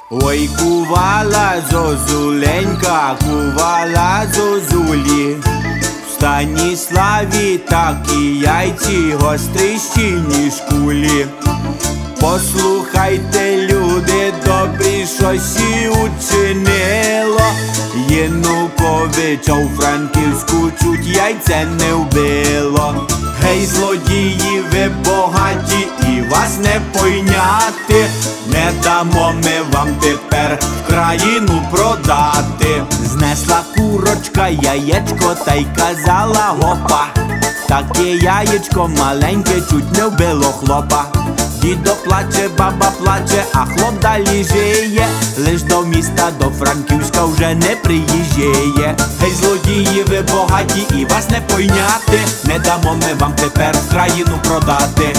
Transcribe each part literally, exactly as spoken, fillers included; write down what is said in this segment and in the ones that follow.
Ой, кувала зозуленька, кувала зозулі, в Станіславі такі яйці гостріші, ніж кулі. Послухайте, люди добрі, щось і учинило Януковича у Франківську чуть яйце не вбило. Гей, злодії, ви богаті і вас не пойняти, не дамо ми вам тепер країну продати. Знесла курочка яєчко та й казала гопа, таке яєчко маленьке чуть не вбило хлопа. Дідо плаче, баба плаче, а хлоп далі жиє, лиш до міста, до Франківська вже не приїжджає. Гей, злодії, ви богаті і вас не пойняти, не дамо ми вам тепер країну продати.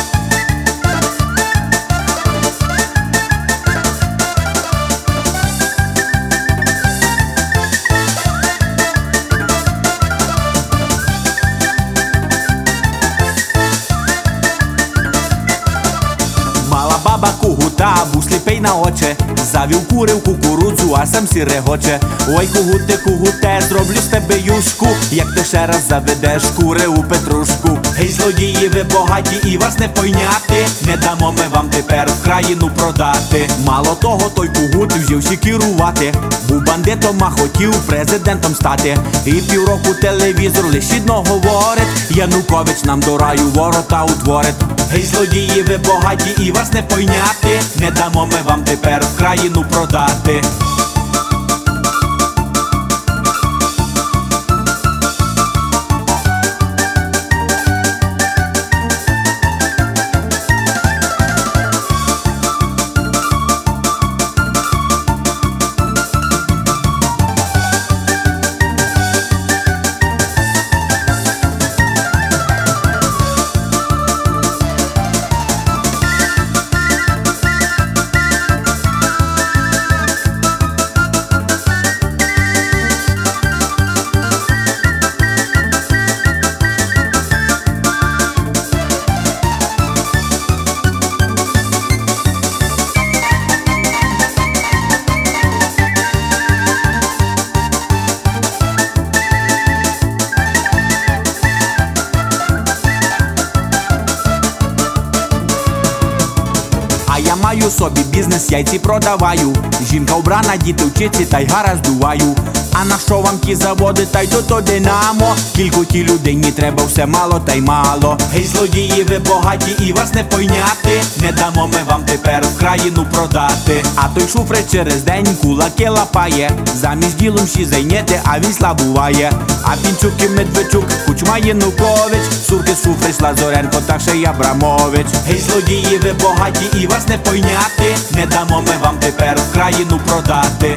Баба кугута, був сліпий на очі, завів курив кукурудзу, а сам сі регоче. Ой, кугуте, кугуте, зроблю з тебе юшку, як ти ще раз заведеш кури у петрушку. Гей, злодії, ви богаті і вас не пойняти, не дамо ми вам тепер країну продати. Мало того, той кугут взявся керувати, був бандитом, а хотів президентом стати. І півроку телевізор лиш одно говорить, Янукович нам до раю ворота утворить. Гей, злодії, ви богаті і вас не пойняти, не дамо ми вам тепер країну продати. А я маю собі бізнес, яйці продаваю, жінка вбрана, діти вчиться та й гаразд дуваю. А на що вам ті заводи, та й то то динамо? Кілько ті людині треба, все мало та й мало. Гей, злодії, ви богаті і вас не пойняти, не дамо ми вам тепер країну продати. А той шуфрич через день кулаки лапає, замість ділом ще зайняти, а він слабуває. А Пінчук і Медведчук, Кучма, Янукович, Сурки, Шуфрич, Лазоренко та ще й Абрамович. Гей, злодії, ви богаті і вас не пойняти, не дамо ми вам тепер країну продати.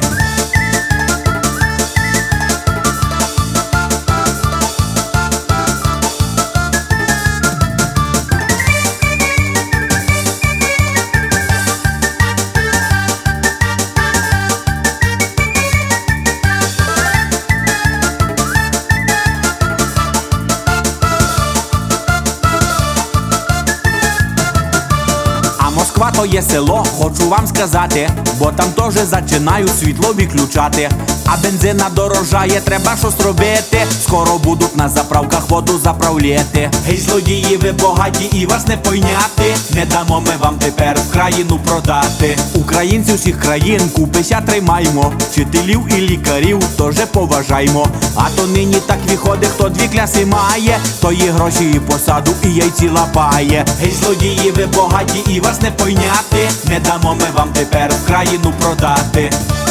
Москва то є село, хочу вам сказати, бо там теж зачинають світло виключати. А бензина дорожає, треба щось робити, скоро будуть на заправках воду заправляти. Гей, злодії, ви богаті і вас не пойняти, не дамо ми вам тепер країну продати. Українців всіх країн купися тримаймо, вчителів і лікарів теж поважаймо. А то нині так виходить, хто дві кляси має, то є гроші і посаду, і яйці лапає. Гей, злодії, ви богаті і вас не пойняти, не дамо ми вам тепер країну продати.